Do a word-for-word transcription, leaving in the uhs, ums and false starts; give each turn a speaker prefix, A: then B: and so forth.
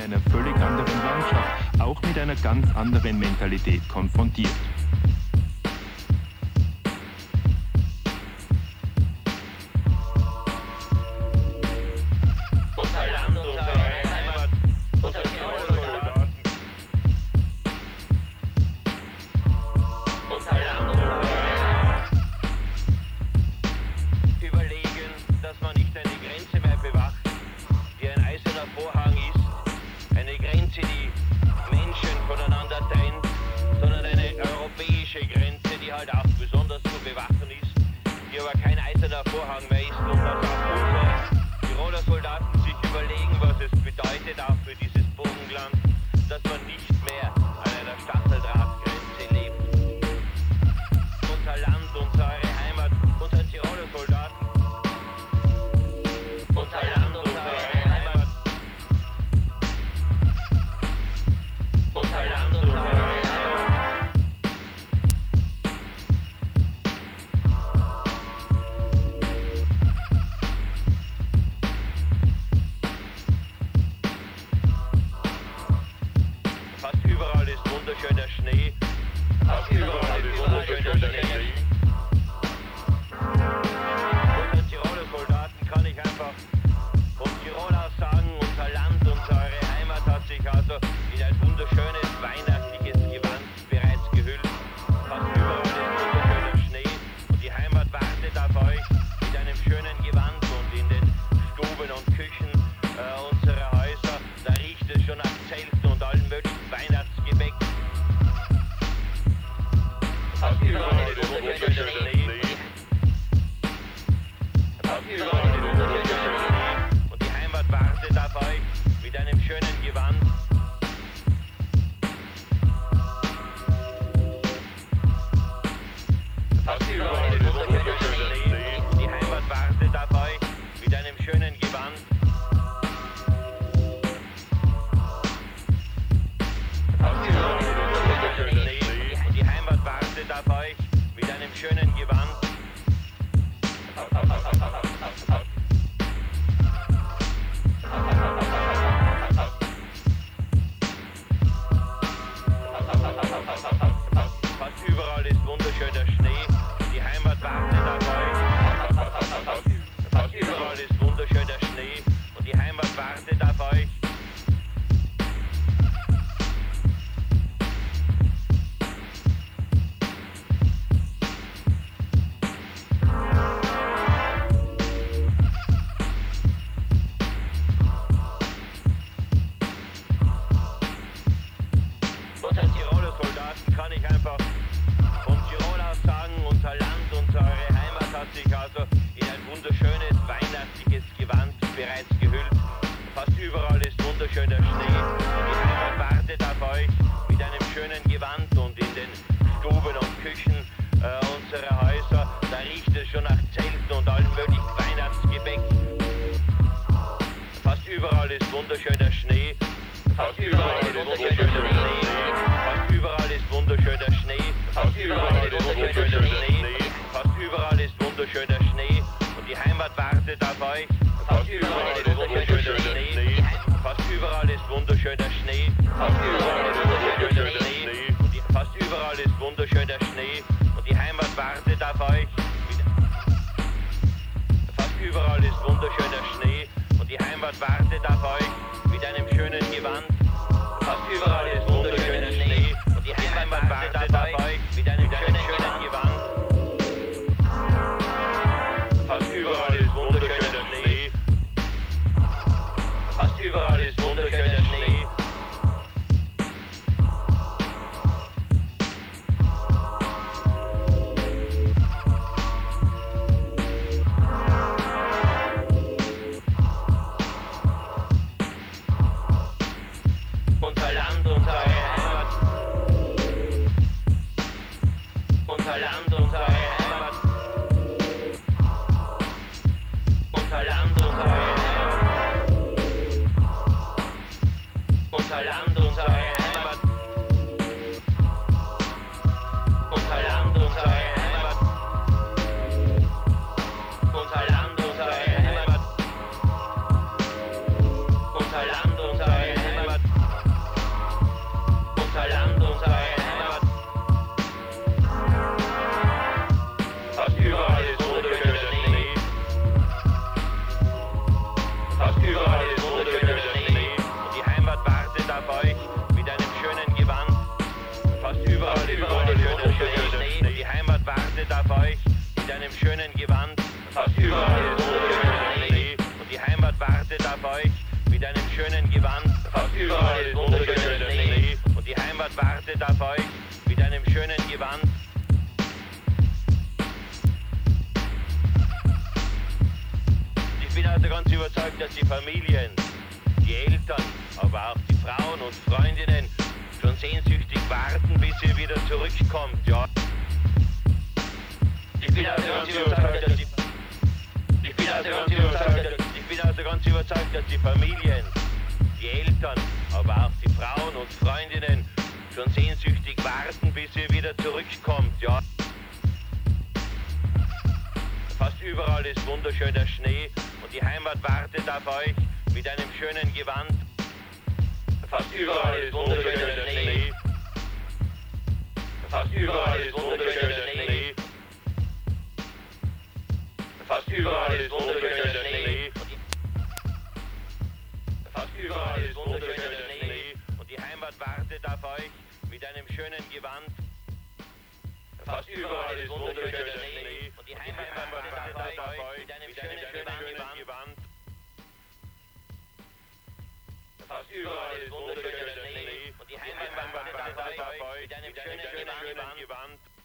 A: einer völlig anderen Landschaft, auch mit einer ganz anderen Mentalität konfrontiert.
B: Unser Land, unsere Heimat. schönen Gewand. Fast überall ist wunderschöner Schnee und die Heimat wartet auf euch mit einem schönen Gewand. Ich bin also ganz überzeugt, dass die Familien, die Eltern, aber auch die Frauen und Freundinnen schon sehnsüchtig warten, bis ihr wieder zurückkommt, ja. Ich bin also ganz überzeugt, dass die Ich bin also ganz überzeugt, dass, ich bin also ganz überzeugt, dass die Familien, die Eltern, aber auch die Frauen und Freundinnen schon sehnsüchtig warten, bis ihr wieder zurückkommt, ja. Fast überall ist wunderschöner Schnee und die Heimat wartet auf euch mit einem schönen Gewand. Fast überall ist wunderschöner Schnee. Fast überall ist wunderschöner Schnee. Fast überall ist wunderschöner Schnee. Fast überall ist wunderschöner Schnee und die Heimat wartet auf euch mit einem schönen Gewand. Fast überall ist wunderschöner Schnee und die Heimat wartet auf euch mit einem schönen Gewand. Fast überall ist wunderschöner Schnee und die Heimat wartet auf euch mit einem schönen Gewand.